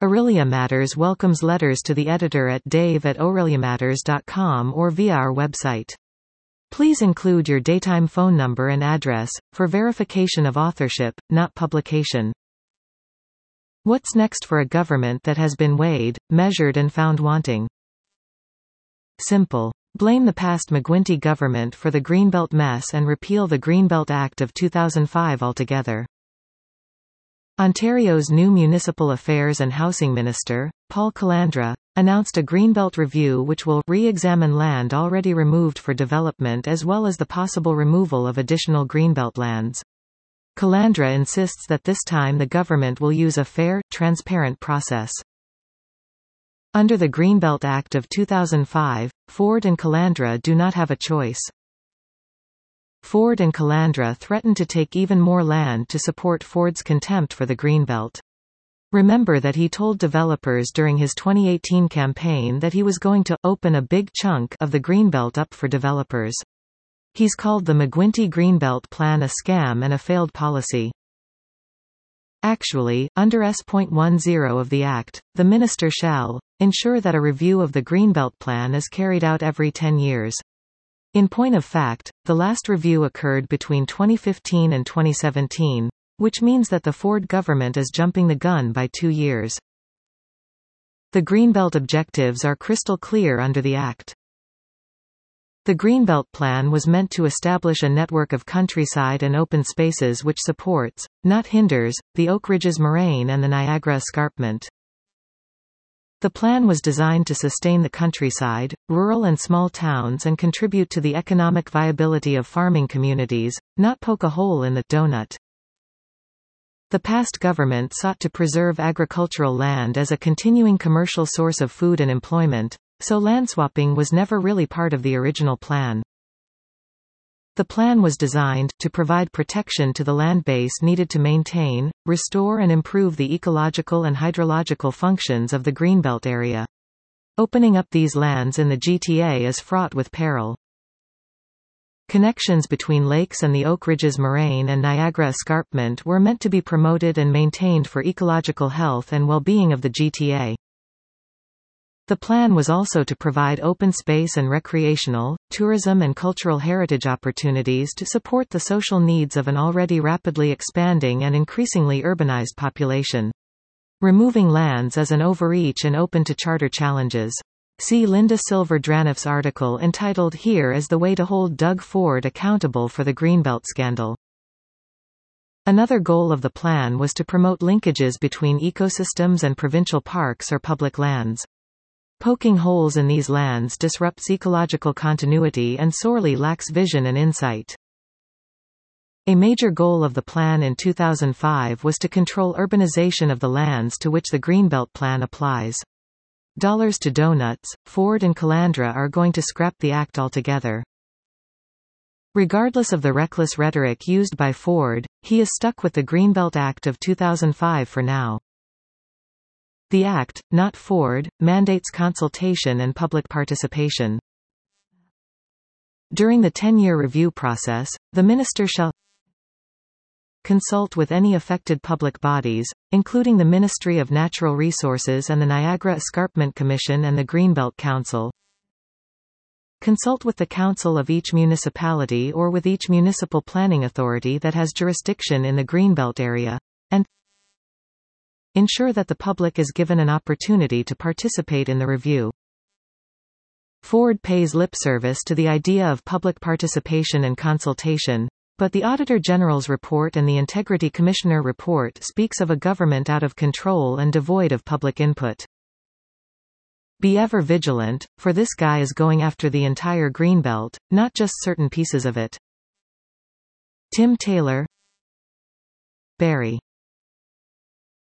Aurelia Matters welcomes letters to the editor at dave@aureliamatters.com or via our website. Please include your daytime phone number and address, for verification of authorship, not publication. What's next for a government that has been weighed, measured and found wanting? Simple. Blame the past McGuinty government for the Greenbelt mess and repeal the Greenbelt Act of 2005 altogether. Ontario's new Municipal Affairs and Housing Minister, Paul Calandra, announced a Greenbelt review which will re-examine land already removed for development as well as the possible removal of additional Greenbelt lands. Calandra insists that this time the government will use a fair, transparent process. Under the Greenbelt Act of 2005, Ford and Calandra do not have a choice. Ford and Calandra threaten to take even more land to support Ford's contempt for the Greenbelt. Remember that he told developers during his 2018 campaign that he was going to open a big chunk of the Greenbelt up for developers. He's called the McGuinty Greenbelt Plan a scam and a failed policy. Actually, under S.10 of the Act, the minister shall ensure that a review of the Greenbelt Plan is carried out every 10 years. In point of fact, the last review occurred between 2015 and 2017, which means that the Ford government is jumping the gun by 2 years. The Greenbelt objectives are crystal clear under the Act. The Greenbelt Plan was meant to establish a network of countryside and open spaces which supports, not hinders, the Oak Ridges Moraine and the Niagara Escarpment. The plan was designed to sustain the countryside, rural and small towns and contribute to the economic viability of farming communities, not poke a hole in the donut. The past government sought to preserve agricultural land as a continuing commercial source of food and employment, so landswapping was never really part of the original plan. The plan was designed to provide protection to the land base needed to maintain, restore and improve the ecological and hydrological functions of the Greenbelt area. Opening up these lands in the GTA is fraught with peril. Connections between lakes and the Oak Ridges Moraine and Niagara Escarpment were meant to be promoted and maintained for ecological health and well-being of the GTA. The plan was also to provide open space and recreational, tourism and cultural heritage opportunities to support the social needs of an already rapidly expanding and increasingly urbanized population. Removing lands is an overreach and open to charter challenges. See Linda Silver-Draniff's article entitled "Here is the Way to Hold Doug Ford Accountable for the Greenbelt Scandal." Another goal of the plan was to promote linkages between ecosystems and provincial parks or public lands. Poking holes in these lands disrupts ecological continuity and sorely lacks vision and insight. A major goal of the plan in 2005 was to control urbanization of the lands to which the Greenbelt Plan applies. Dollars to donuts, Ford and Calandra are going to scrap the act altogether. Regardless of the reckless rhetoric used by Ford, he is stuck with the Greenbelt Act of 2005 for now. The Act, not Ford, mandates consultation and public participation. During the 10-year review process, the minister shall consult with any affected public bodies, including the Ministry of Natural Resources and the Niagara Escarpment Commission and the Greenbelt Council. Consult with the council of each municipality or with each municipal planning authority that has jurisdiction in the Greenbelt area, and ensure that the public is given an opportunity to participate in the review. Ford pays lip service to the idea of public participation and consultation, but the Auditor General's report and the Integrity Commissioner report speaks of a government out of control and devoid of public input. Be ever vigilant, for this guy is going after the entire Greenbelt, not just certain pieces of it. Tim Taylor, Barrie.